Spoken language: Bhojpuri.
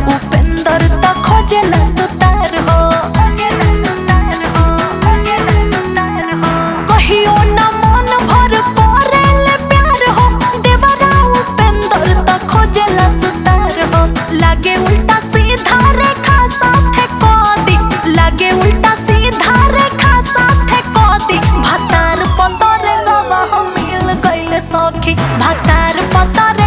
उपेंद्र त खोजेला सुतार हो। कहियो न मन भर करेले प्यार हो, देवरा उपेंद्र त खोजेला सुतार हो। लागे उल्टा सीधा रेखा साथे कदी, लागे उल्टा सीधा रेखा साथे कदी। भतार पतरे गवा हम मिल गइले सखी, भतार पतरे